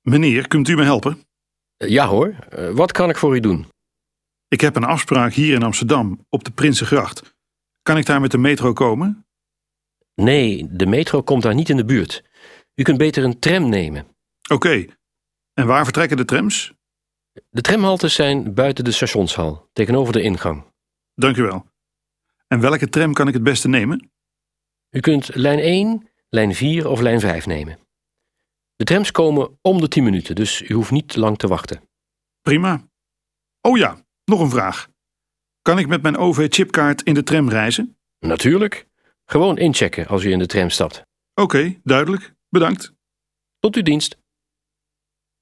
Meneer, kunt u me helpen? Ja hoor, wat kan ik voor u doen? Ik heb een afspraak hier in Amsterdam, op de Prinsengracht. Kan ik daar met de metro komen? Nee, de metro komt daar niet in de buurt. U kunt beter een tram nemen. Oké. En waar vertrekken de trams? De tramhaltes zijn buiten de stationshal, tegenover de ingang. Dank u wel. En welke tram kan ik het beste nemen? U kunt lijn 1, lijn 4 of lijn 5 nemen. De trams komen om de 10 minuten, dus u hoeft niet lang te wachten. Prima. Oh ja, nog een vraag. Kan ik met mijn OV-chipkaart in de tram reizen? Natuurlijk. Gewoon inchecken als u in de tram stapt. Oké, duidelijk. Bedankt. Tot uw dienst.